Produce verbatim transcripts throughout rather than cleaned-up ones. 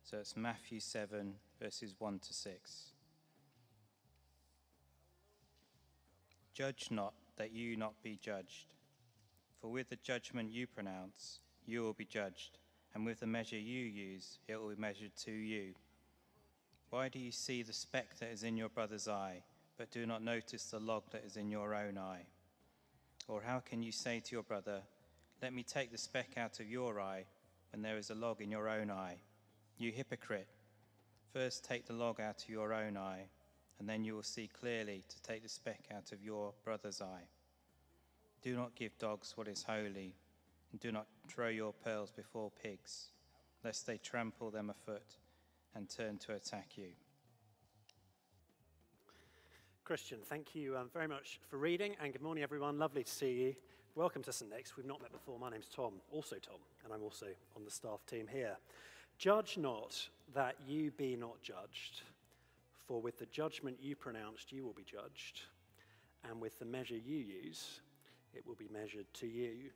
So it's Matthew seven, verses one to six. Judge not, that you not be judged. For with the judgment you pronounce, you will be judged, and with the measure you use, it will be measured to you. Why do you see the speck that is in your brother's eye, but do not notice the log that is in your own eye? Or how can you say to your brother, let me take the speck out of your eye, when there is a log in your own eye? You hypocrite, first take the log out of your own eye, and then you will see clearly to take the speck out of your brother's eye. Do not give dogs what is holy, and do not throw your pearls before pigs, lest they trample them afoot and turn to attack you. Christian, thank you um, very much for reading, and good morning, everyone. Lovely to see you. Welcome to St Nick's. We've not met before. My name's Tom, also Tom, and I'm also on the staff team here. Judge not, that you be not judged, for with the judgment you pronounced, you will be judged, and with the measure you use, it will be measured to you.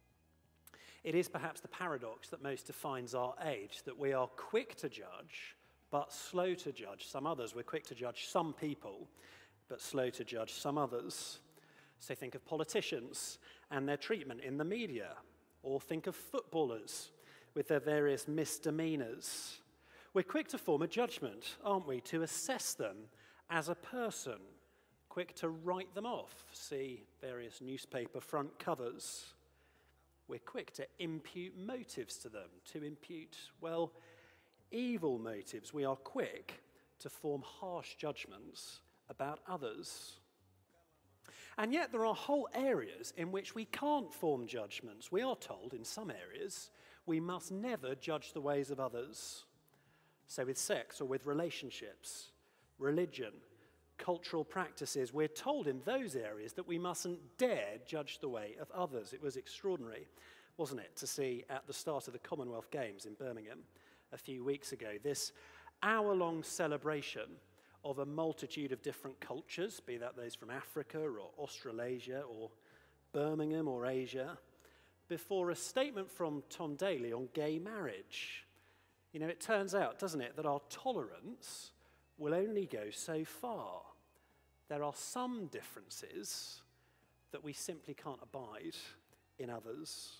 It is perhaps the paradox that most defines our age, that we are quick to judge, but slow to judge some others. We're quick to judge some people, but slow to judge some others. So think of politicians and their treatment in the media, or think of footballers with their various misdemeanors. We're quick to form a judgment, aren't we, to assess them as a person, quick to write them off, see various newspaper front covers. We're quick to impute motives to them, to impute, well, evil motives. We are quick to form harsh judgments about others. And yet there are whole areas in which we can't form judgments. We are told in some areas we must never judge the ways of others. So with sex or with relationships, religion, cultural practices, we're told in those areas that we mustn't dare judge the way of others. It was extraordinary, wasn't it, to see at the start of the Commonwealth Games in Birmingham a few weeks ago, this hour-long celebration of a multitude of different cultures, be that those from Africa or Australasia or Birmingham or Asia, before a statement from Tom Daley on gay marriage. You know, it turns out, doesn't it, that our tolerance will only go so far. There are some differences that we simply can't abide in others.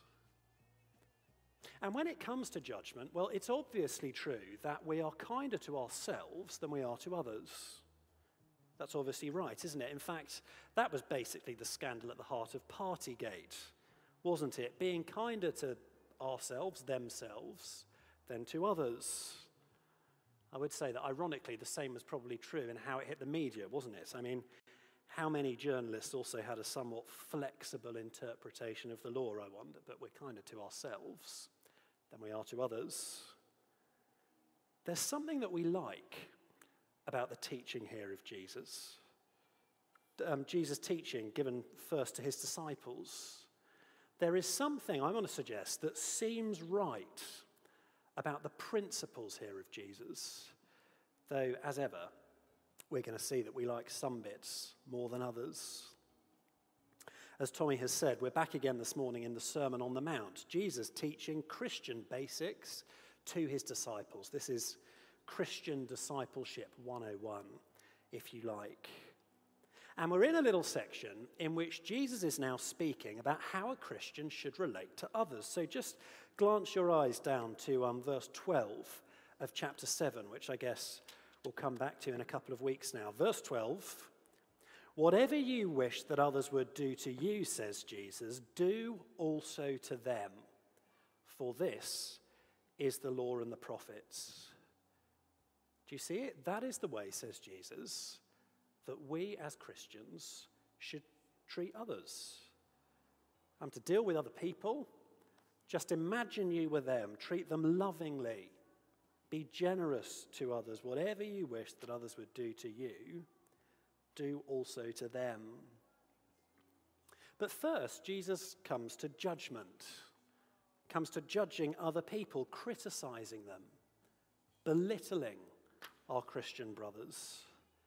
And when it comes to judgment, well, it's obviously true that we are kinder to ourselves than we are to others. That's obviously right, isn't it? In fact, that was basically the scandal at the heart of Partygate, wasn't it? Being kinder to ourselves, themselves, than to others. I would say that, ironically, the same was probably true in how it hit the media, wasn't it? I mean, how many journalists also had a somewhat flexible interpretation of the law, I wonder, but we're kinder to ourselves than we are to others. There's something that we like about the teaching here of Jesus. Um, Jesus' teaching given first to his disciples. There is something, I want to suggest, that seems right about the principles here of Jesus, though, as ever, we're going to see that we like some bits more than others. As Tommy has said, we're back again this morning in the Sermon on the Mount, Jesus teaching Christian basics to his disciples. This is Christian discipleship one oh one, if you like. And we're in a little section in which Jesus is now speaking about how a Christian should relate to others. So just glance your eyes down to um, verse twelve of chapter seven, which I guess we'll come back to in a couple of weeks now. Verse twelve, whatever you wish that others would do to you, says Jesus, do also to them, for this is the law and the prophets. Do you see it? That is the way, says Jesus, that we as Christians should treat others. I'm to deal with other people. Just imagine you were them. Treat them lovingly. Be generous to others. Whatever you wish that others would do to you, do also to them. But first, Jesus comes to judgment. Comes to judging other people, criticizing them, belittling our Christian brothers.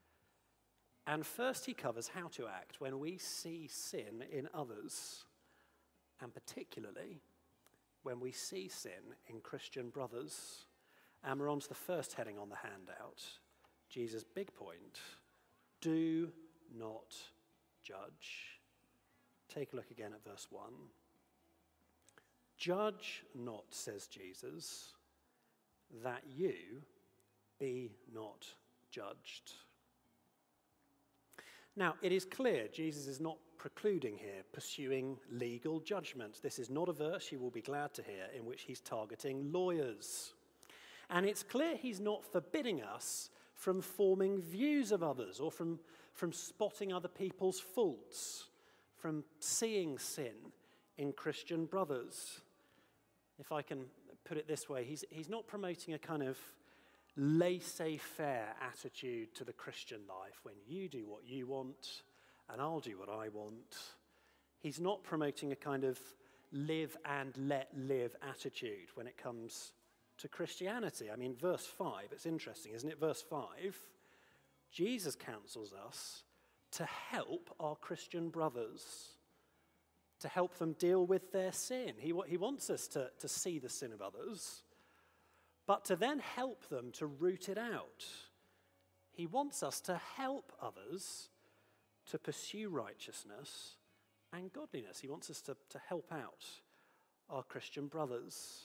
And first he covers how to act when we see sin in others, and particularly when we see sin in Christian brothers. And we're on to the first heading on the handout. Jesus' big point, do not judge. Take a look again at verse one. Judge not, says Jesus, that you be not judged. Now, it is clear Jesus is not precluding here pursuing legal judgment. This is not a verse, you will be glad to hear, in which he's targeting lawyers. And it's clear he's not forbidding us from forming views of others or from, from spotting other people's faults, from seeing sin in Christian brothers. If I can put it this way, he's, he's not promoting a kind of laissez-faire attitude to the Christian life when you do what you want and I'll do what I want. He's not promoting a kind of live and let live attitude when it comes to Christianity. I mean, verse five, it's interesting, isn't it? Verse five, Jesus counsels us to help our Christian brothers, to help them deal with their sin. He, he wants us to, to see the sin of others, but to then help them to root it out. He wants us to help others to pursue righteousness and godliness. He wants us to, to help out our Christian brothers.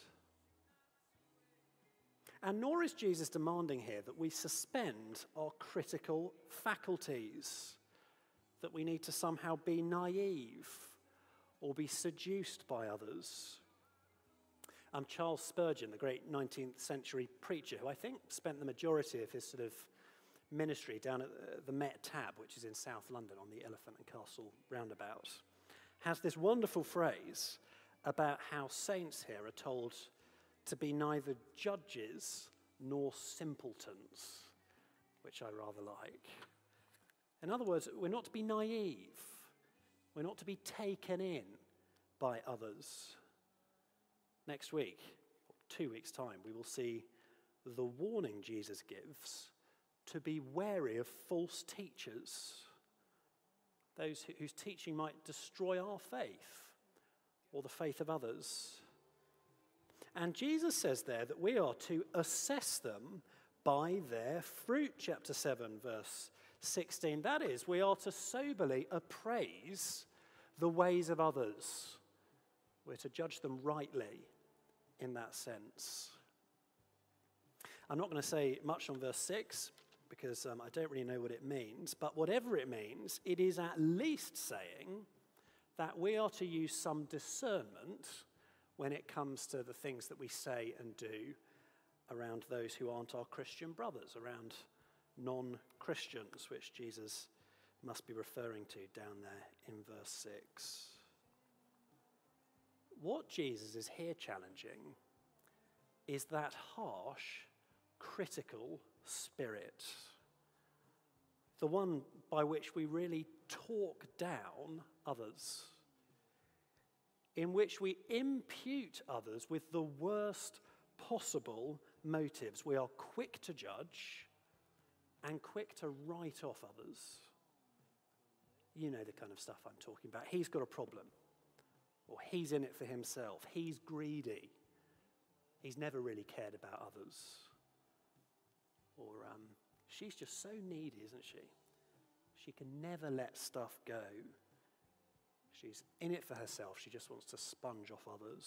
And nor is Jesus demanding here that we suspend our critical faculties, that we need to somehow be naive or be seduced by others. Um, Charles Spurgeon, the great nineteenth century preacher, who I think spent the majority of his sort of ministry down at the Met Tab, which is in South London on the Elephant and Castle roundabout, has this wonderful phrase about how saints here are told to be neither judges nor simpletons, which I rather like. In other words, we're not to be naive. We're not to be taken in by others. Next week, or two weeks' time, we will see the warning Jesus gives to be wary of false teachers, those whose teaching might destroy our faith or the faith of others. And Jesus says there that we are to assess them by their fruit, chapter seven, verse sixteen. That is, we are to soberly appraise the ways of others. We're to judge them rightly in that sense. I'm not going to say much on verse six because um, I don't really know what it means, but whatever it means, it is at least saying that we are to use some discernment when it comes to the things that we say and do around those who aren't our Christian brothers, around non-Christians, which Jesus must be referring to down there in verse six. What Jesus is here challenging is that harsh, critical spirit, the one by which we really talk down others, in which we impute others with the worst possible motives. We are quick to judge and quick to write off others. You know the kind of stuff I'm talking about. He's got a problem, or he's in it for himself. He's greedy. He's never really cared about others. Or um, she's just so needy, isn't she? She can never let stuff go. She's in it for herself. She just wants to sponge off others.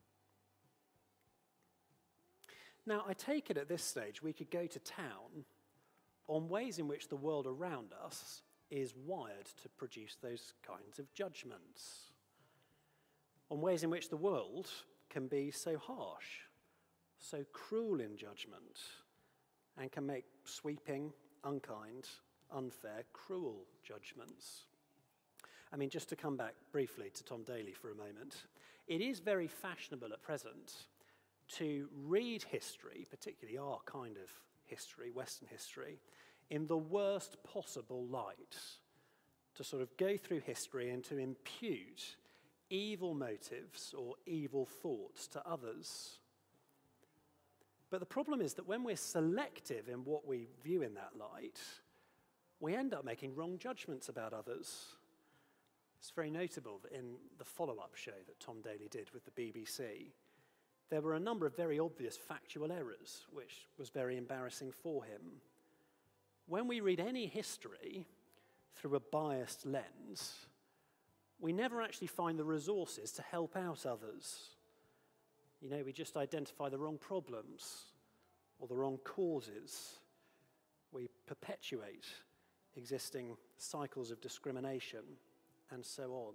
Now, I take it at this stage we could go to town on ways in which the world around us is wired to produce those kinds of judgments, on ways in which the world can be so harsh, so cruel in judgment, and can make sweeping, unkind, unfair, cruel judgments. I mean, just to come back briefly to Tom Daly for a moment, it is very fashionable at present to read history, particularly our kind of history, Western history, in the worst possible light, to sort of go through history and to impute evil motives or evil thoughts to others. But the problem is that when we're selective in what we view in that light, we end up making wrong judgments about others. It's very notable that in the follow-up show that Tom Daly did with the B B C, there were a number of very obvious factual errors, which was very embarrassing for him. When we read any history through a biased lens, we never actually find the resources to help out others. You know, we just identify the wrong problems or the wrong causes. We perpetuate existing cycles of discrimination and so on.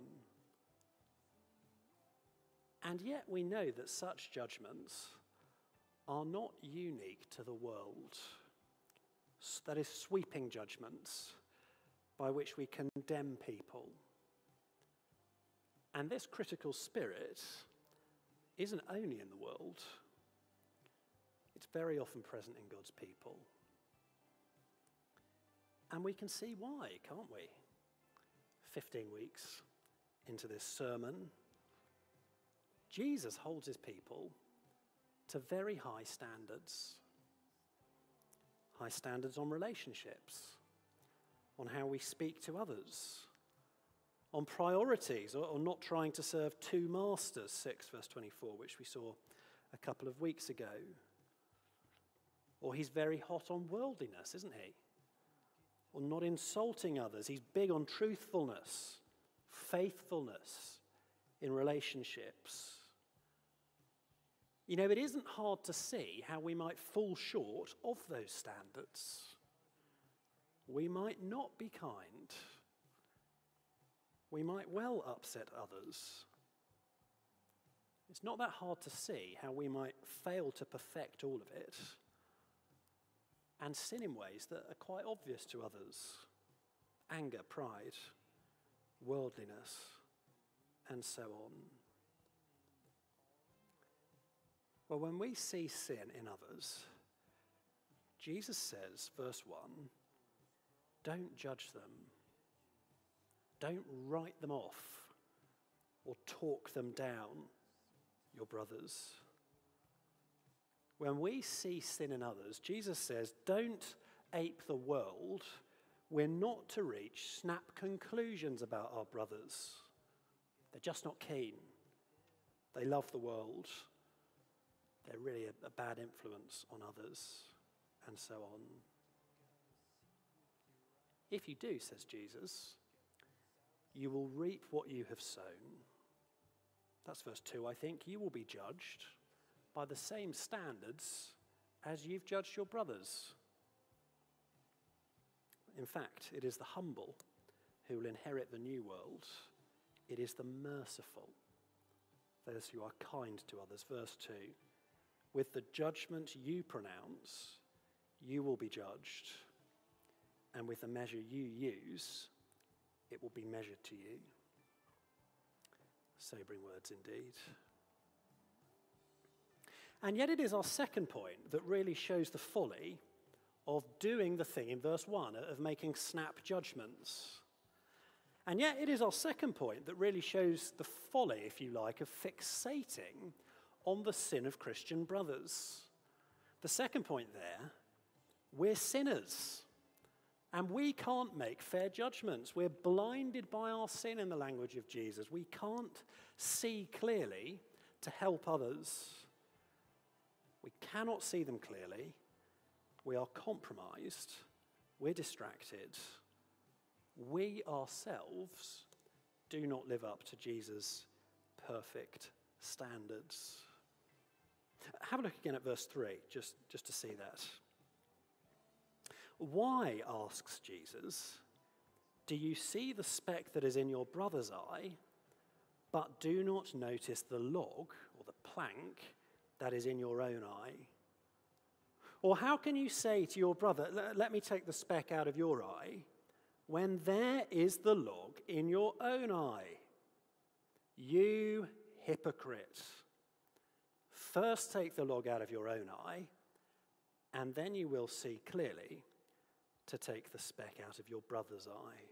And yet we know that such judgments are not unique to the world. That is, sweeping judgments by which we condemn people. And this critical spirit isn't only in the world, it's very often present in God's people. And we can see why, can't we? fifteen weeks into this sermon, Jesus holds his people to very high standards. High standards on relationships, on how we speak to others, on priorities, or, or not trying to serve two masters, six verse twenty-four, which we saw a couple of weeks ago. Or he's very hot on worldliness, isn't he? Or not insulting others. He's big on truthfulness, faithfulness in relationships. You know, it isn't hard to see how we might fall short of those standards. We might not be kind. We might well upset others. It's not that hard to see how we might fail to perfect all of it and sin in ways that are quite obvious to others. Anger, pride, worldliness, and so on. Well, when we see sin in others, Jesus says, verse one, don't judge them. Don't write them off or talk them down, your brothers. When we see sin in others, Jesus says, don't ape the world. We're not to reach snap conclusions about our brothers. They're just not keen. They love the world. They're really a, a bad influence on others, and so on. If you do, says Jesus, you will reap what you have sown. That's verse two, I think. You will be judged by the same standards as you've judged your brothers. In fact, it is the humble who will inherit the new world. It is the merciful, those who are kind to others. Verse two, with the judgment you pronounce, you will be judged, and with the measure you use, it will be measured to you. Sobering words indeed. And yet it is our second point that really shows the folly of doing the thing in verse one, of making snap judgments. And yet it is our second point that really shows the folly, if you like, of fixating on the sin of Christian brothers. The second point there, we're sinners. And we can't make fair judgments. We're blinded by our sin, in the language of Jesus. We can't see clearly to help others. We cannot see them clearly. We are compromised. We're distracted. We ourselves do not live up to Jesus' perfect standards. Have a look again at verse three, just, just to see that. Why, asks Jesus, do you see the speck that is in your brother's eye, but do not notice the log or the plank that is in your own eye? Or how can you say to your brother, let me take the speck out of your eye, when there is the log in your own eye? You hypocrite. First take the log out of your own eye, and then you will see clearly to take the speck out of your brother's eye.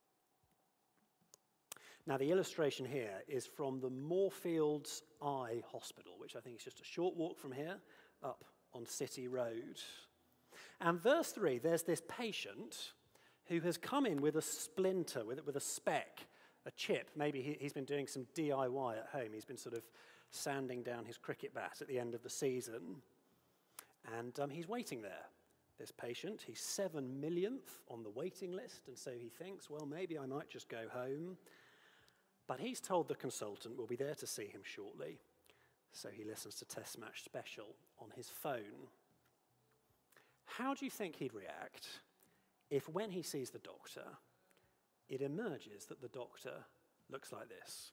Now, the illustration here is from the Moorfields Eye Hospital, which I think is just a short walk from here, up on City Road. And verse three, there's this patient who has come in with a splinter, with, with a speck, a chip. Maybe he, he's been doing some D I Y at home. He's been sort of sanding down his cricket bat at the end of the season. And um, he's waiting there, this patient. He's seven millionth on the waiting list, and so he thinks, well, maybe I might just go home. But he's told the consultant will be there to see him shortly, so he listens to Test Match Special on his phone. How do you think he'd react if, when he sees the doctor, it emerges that the doctor looks like this?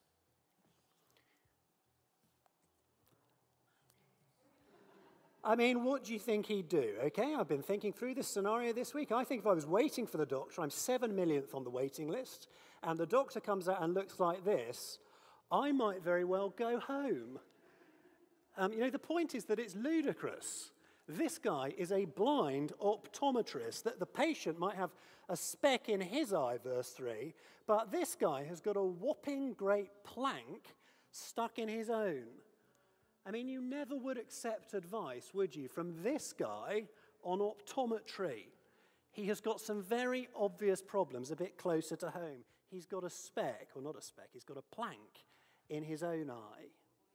I mean, what do you think he'd do? Okay, I've been thinking through this scenario this week. I think if I was waiting for the doctor, I'm seven millionth on the waiting list, and the doctor comes out and looks like this, I might very well go home. Um, you know, the point is that it's ludicrous. This guy is a blind optometrist, that the patient might have a speck in his eye, verse three, but this guy has got a whopping great plank stuck in his own. I mean, you never would accept advice, would you, from this guy on optometry. He has got some very obvious problems a bit closer to home. He's got a speck, or not a speck, he's got a plank in his own eye.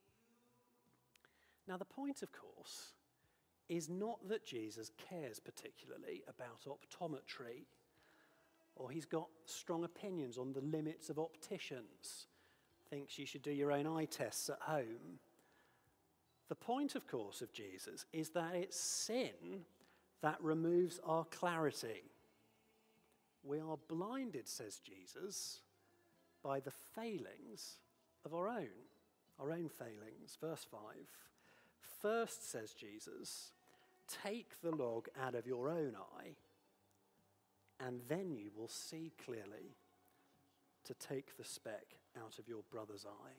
Now, the point, of course, is not that Jesus cares particularly about optometry, or he's got strong opinions on the limits of opticians, thinks you should do your own eye tests at home. The point, of course, of Jesus is that it's sin that removes our clarity. We are blinded, says Jesus, by the failings of our own, our own failings. Verse five. First, says Jesus, take the log out of your own eye, and then you will see clearly to take the speck out of your brother's eye.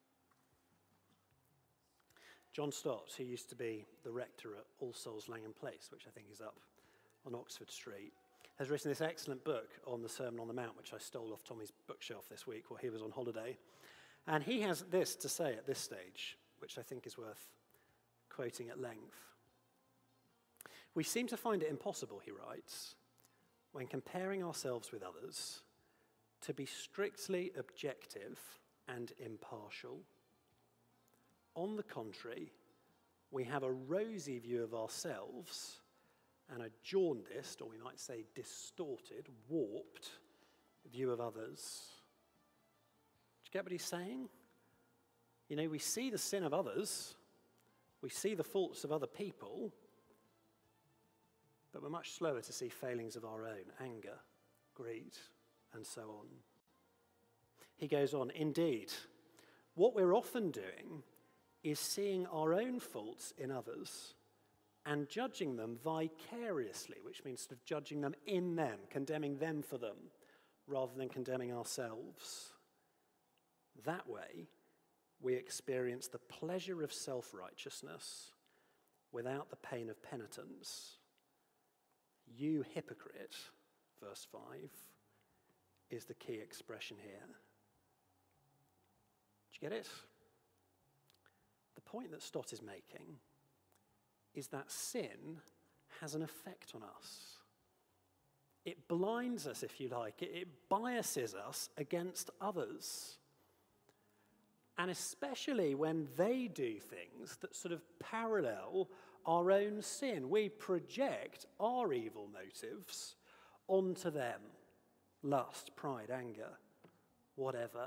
John Stott, who used to be the rector at All Souls Langham Place, which I think is up on Oxford Street, has written this excellent book on the Sermon on the Mount, which I stole off Tommy's bookshelf this week while he was on holiday. And he has this to say at this stage, which I think is worth quoting at length. We seem to find it impossible, he writes, when comparing ourselves with others, to be strictly objective and impartial. On the contrary, we have a rosy view of ourselves and a jaundiced, or we might say distorted, warped view of others. Do you get what he's saying? You know, we see the sin of others, we see the faults of other people, but we're much slower to see failings of our own, anger, greed, and so on. He goes on, indeed, what we're often doing is seeing our own faults in others and judging them vicariously, which means sort of judging them in them, condemning them for them, rather than condemning ourselves. That way, we experience the pleasure of self-righteousness without the pain of penitence. You hypocrite, verse five, is the key expression here. Do you get it? The point that Stott is making is that sin has an effect on us. It blinds us, if you like. It, it biases us against others. And especially when they do things that sort of parallel our own sin. We project our evil motives onto them. Lust, pride, anger, whatever.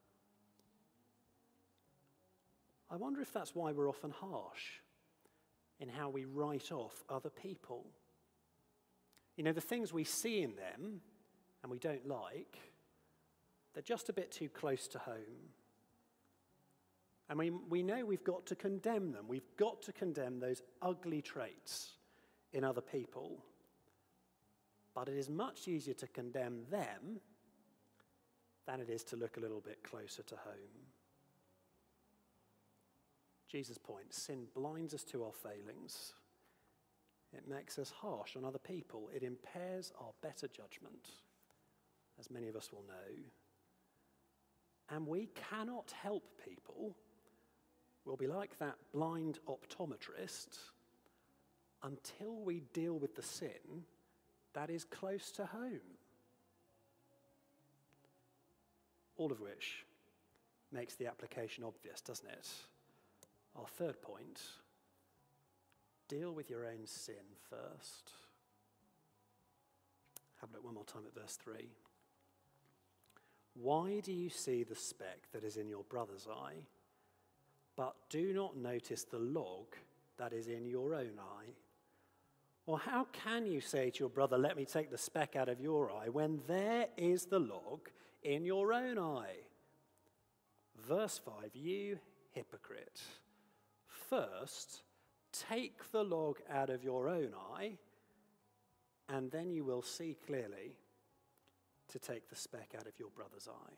I wonder if that's why we're often harsh in how we write off other people. You know, the things we see in them and we don't like, they're just a bit too close to home. And we, we know we've got to condemn them. We've got to condemn those ugly traits in other people. But it is much easier to condemn them than it is to look a little bit closer to home. Jesus' point, sin blinds us to our failings. It makes us harsh on other people. It impairs our better judgment, as many of us will know. And we cannot help people. We'll be like that blind optometrist until we deal with the sin that is close to home. All of which makes the application obvious, doesn't it? Our third point, deal with your own sin first. Have a look one more time at verse three. Why do you see the speck that is in your brother's eye, but do not notice the log that is in your own eye? Or how can you say to your brother, let me take the speck out of your eye, when there is the log in your own eye? Verse five, you hypocrite. First, take the log out of your own eye, and then you will see clearly to take the speck out of your brother's eye.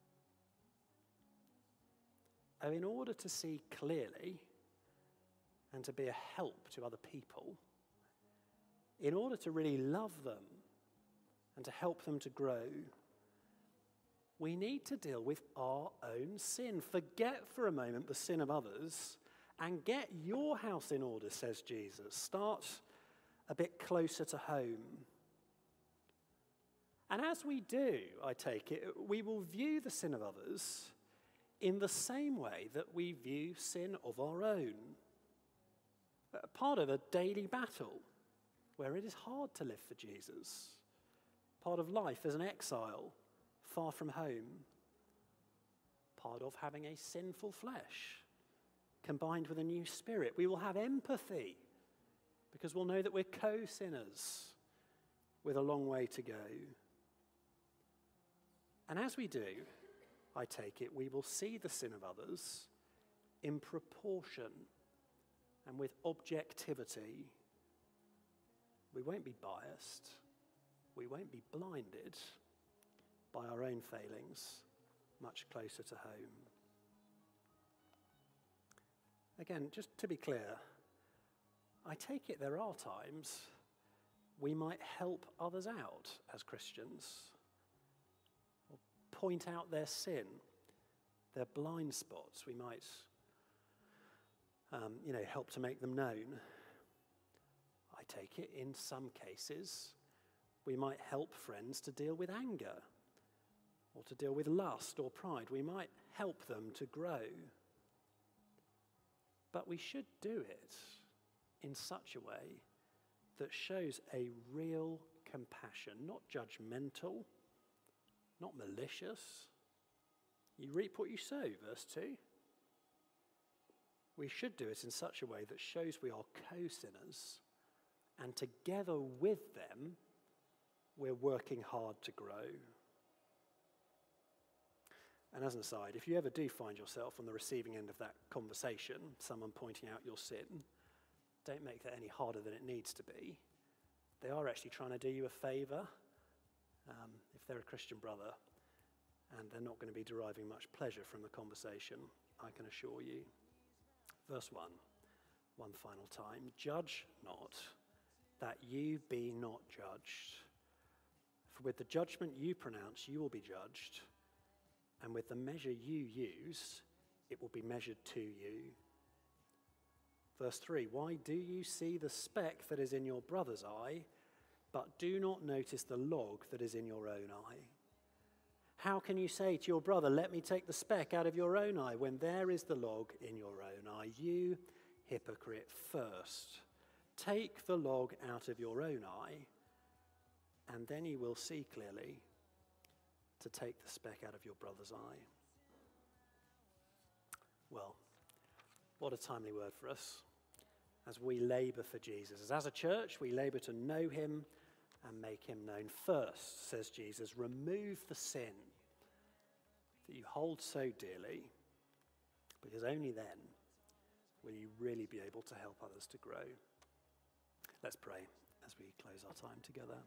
Oh, in order to see clearly and to be a help to other people, in order to really love them and to help them to grow, we need to deal with our own sin. Forget for a moment the sin of others and get your house in order, says Jesus. Start a bit closer to home. And as we do, I take it, we will view the sin of others in the same way that we view sin of our own. Part of a daily battle where it is hard to live for Jesus. Part of life as an exile, far from home. Part of having a sinful flesh combined with a new spirit. We will have empathy because we'll know that we're co-sinners with a long way to go. And as we do, I take it, we will see the sin of others in proportion and with objectivity. We won't be biased. We won't be blinded by our own failings, much closer to home. Again, just to be clear, I take it there are times we might help others out as Christians, or point out their sin, their blind spots. We might, um, you know, help to make them known. I take it in some cases we might help friends to deal with anger or to deal with lust or pride. We might help them to grow. But we should do it in such a way that shows a real compassion, not judgmental, not malicious. You reap what you sow, verse two. We should do it in such a way that shows we are co-sinners, and together with them, we're working hard to grow. And as an aside, if you ever do find yourself on the receiving end of that conversation, someone pointing out your sin, don't make that any harder than it needs to be. They are actually trying to do you a favor um, if they're a Christian brother, and they're not going to be deriving much pleasure from the conversation, I can assure you. Verse one, one final time. Judge not, that you be not judged. For with the judgment you pronounce, you will be judged, and with the measure you use, it will be measured to you. Verse three, why do you see the speck that is in your brother's eye, but do not notice the log that is in your own eye? How can you say to your brother, let me take the speck out of your own eye, when there is the log in your own eye? You hypocrite, first take the log out of your own eye, and then you will see clearly to take the speck out of your brother's eye. Well, what a timely word for us as we labor for Jesus. As a church, we labor to know him and make him known. First, says Jesus, remove the sin that you hold so dearly, because only then will you really be able to help others to grow. Let's pray as we close our time together.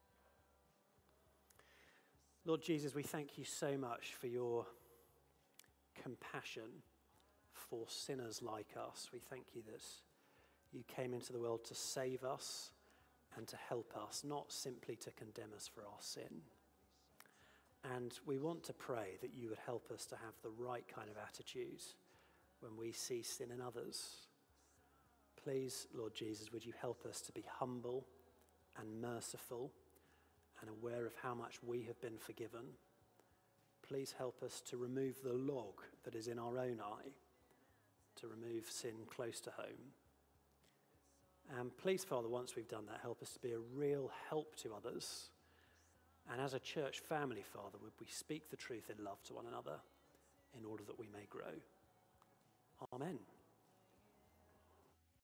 Lord Jesus, we thank you so much for your compassion for sinners like us. We thank you that you came into the world to save us and to help us, not simply to condemn us for our sin. And we want to pray that you would help us to have the right kind of attitude when we see sin in others. Please, Lord Jesus, would you help us to be humble and merciful and aware of how much we have been forgiven. Please help us to remove the log that is in our own eye to remove sin close to home. And please, Father, once we've done that, help us to be a real help to others. And as a church family, Father, would we speak the truth in love to one another in order that we may grow. Amen.